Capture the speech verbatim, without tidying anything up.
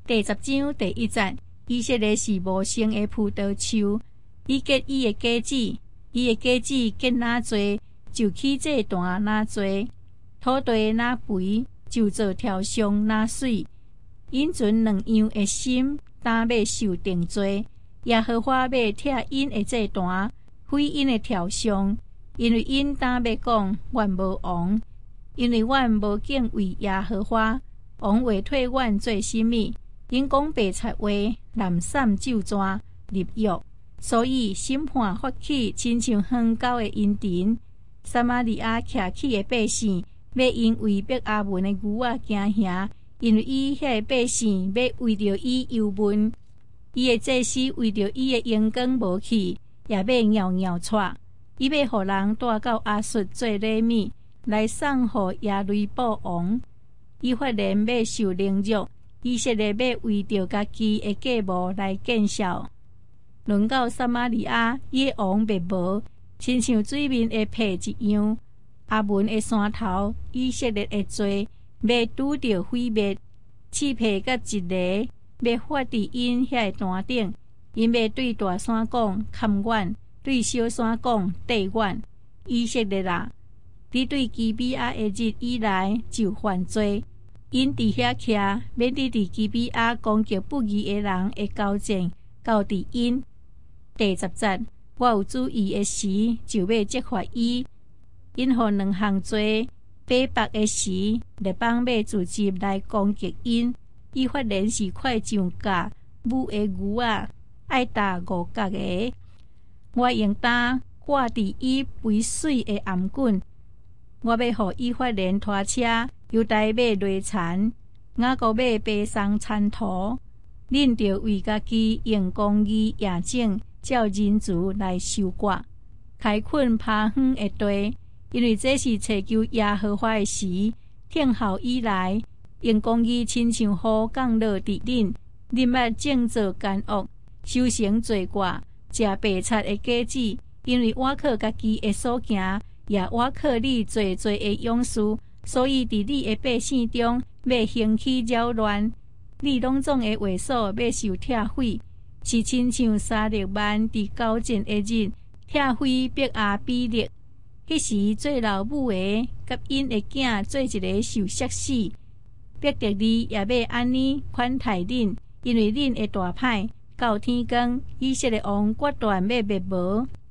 第十章第一節，以色列是無生的葡萄樹，伊結伊的果子，伊的果子結哪多，就起這段哪多，土地哪肥，就做條上哪水。因存兩樣的心，但要受定罪。耶和華要拆因的這段，毀因的條上，因為因當要講，阮無王，因為阮無敬畏耶和華，王話退阮做什麼？因講白賊話，南閃咒詛立約，所以審判發起，親像遠高的陰電。撒瑪利亞徛起的百姓，要因為伯亞文的牛仔驚嚇，因為伊遐個百姓要為着伊憂悶，伊的祭司為着伊的陽光無去，也要裊裊喘。伊要互人帶到亞述做禮物，來送予耶雷布王。以法蓮要受凌辱。以色列要為着家己的計謀來見效。論到撒瑪利亞，伊的王滅無，親像水面的皮一樣。亞文的山頭，以色列的罪，要拄着毀滅，刺皮甲一個，要發佇因遐個壇頂。因要對大山講砍阮，對小山講綴阮。以色列啊，你對基比亞的日以來就犯罪。因佇遐徛，免你佇基比亞攻擊不義的人會交戰，交佇因。第十節，我有注意的時，就要責罰伊。因互兩項罪，诽謗的時，列邦要自集來攻擊因。以法蓮是快像甲母的牛仔，愛打五角的。我用擔掛佇伊肥水的頷頸，我要互以法蓮拖車。猶大要累殘，雅各要背上殘土，恁着為家己用公義驗證，照人子來收割，開墾耙遠的地，因為這是祈求耶和華的時，聽候以來，用公義親像雨降落佇恁，恁要種造奸惡，修成罪過，食白賊的果子，因為我靠家己的所行，也我靠你做做的勇士。所以，佇你的百姓中，要興起擾亂，你攏總的會所要受拆毀，是親像三六萬佇交戰的日，拆毀伯亞比勒。迄時做老母的，甲因的囝做一個受殺死，逼得你也要安尼款待恁，因為恁的大歹到天光，以色列王決斷要滅無。